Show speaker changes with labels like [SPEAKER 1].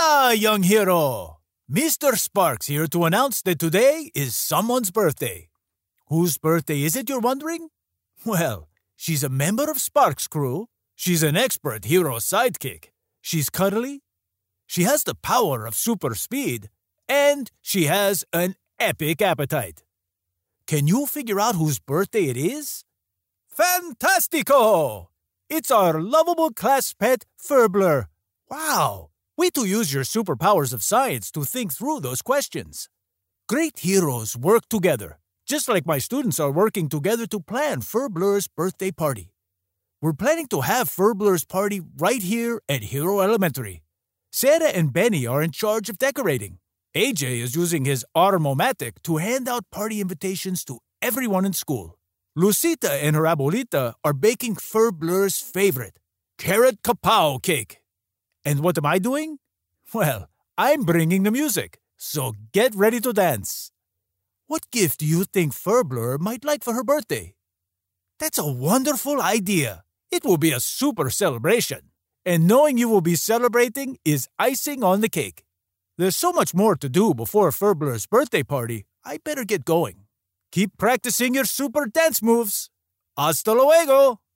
[SPEAKER 1] Hola, young hero! Mr. Sparks here to announce that today is someone's birthday. Whose birthday is it, you're wondering? Well, she's a member of Sparks' crew. She's an expert hero sidekick. She's cuddly. She has the power of super speed. And she has an epic appetite. Can you figure out whose birthday it is? Fantastico! It's our lovable class pet, Furbler. Wow! Way to use your superpowers of science to think through those questions. Great heroes work together, just like my students are working together to plan Furbler's birthday party. We're planning to have Furbler's party right here at Hero Elementary. Sarah and Benny are in charge of decorating. AJ is using his Automatic to hand out party invitations to everyone in school. Lucita and her abuelita are baking Furbler's favorite, carrot kapow cake. And what am I doing? Well, I'm bringing the music, so get ready to dance. What gift do you think Furbler might like for her birthday? That's a wonderful idea. It will be a super celebration. And knowing you will be celebrating is icing on the cake. There's so much more to do before Furbler's birthday party, I better get going. Keep practicing your super dance moves. Hasta luego!